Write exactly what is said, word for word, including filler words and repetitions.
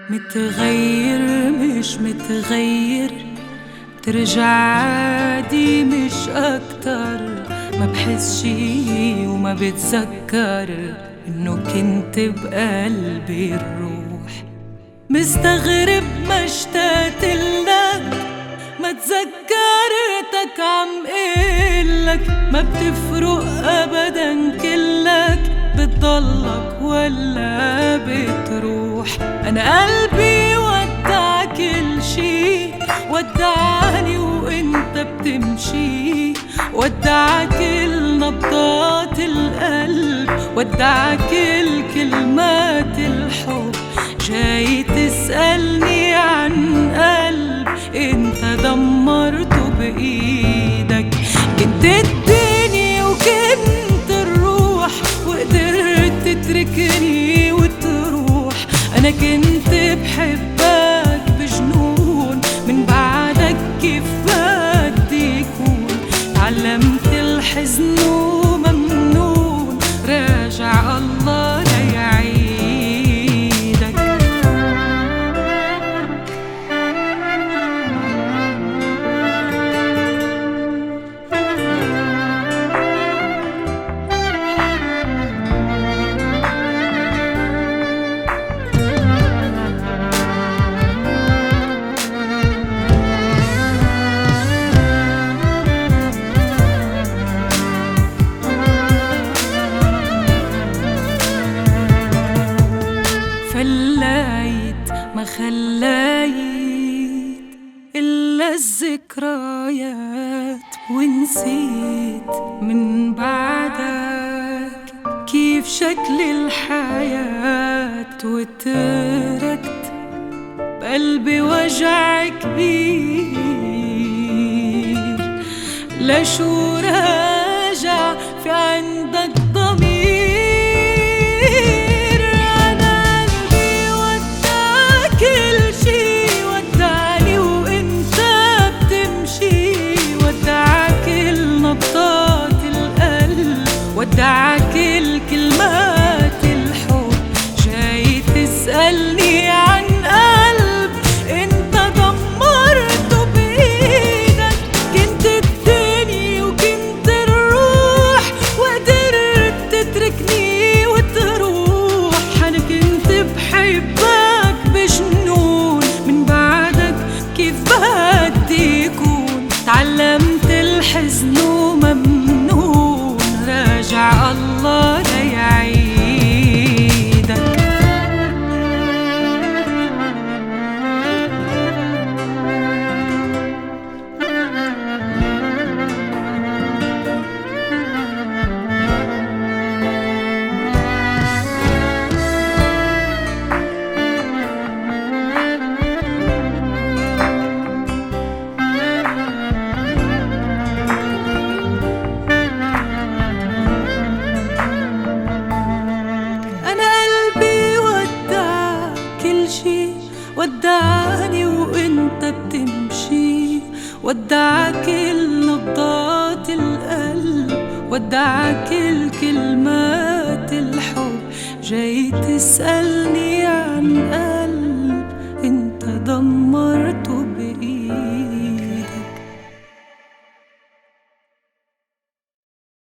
متغير مش متغير، ترجع عادي مش أكتر. ما بحس شي وما بتذكر إنه كنت بقلبي الروح. مستغرب ما اشتقتلك، ما تذكرتك عم قلك. ما بتفرق أبدا كلك، بتضلك ولا بتروح. أنا قلبي ودع كل شي، ودعني وانت بتمشي. ودع كل نبضات القلب، ودع كل كلمات الحب. جاي تسألني عن قلب انت دمرته بإيدك. كنت الدنيا وكنت الروح، وقدرت تتركني وتروح. أنا كنت بحبك بجنون، من بعدك كيف بدي يكون. تعلمت الحزن وممنون، راجع الله ليعيدك. فلايت ما خلايت إلا الذكريات، ونسيت من بعدك كيف شكل الحياة. وتركت بقلبي وجع كبير، لشو راجع في عندك ضمير. ودع كل كلمات الحب، جاي تسألني عن قلب انت دمرته بإيدك. كنت الدنيا وكنت الروح، وقدرت تتركني وتروح. أنا كنت بحبك بجنون، من بعدك كيف بدي يكون. تعلمت الحزن وممنون، راجع الله ليعيدك. ودعني وانت بتمشي، ودع كل نبضات القلب، ودع كل كلمات الحب. جاي تسألني عن قلب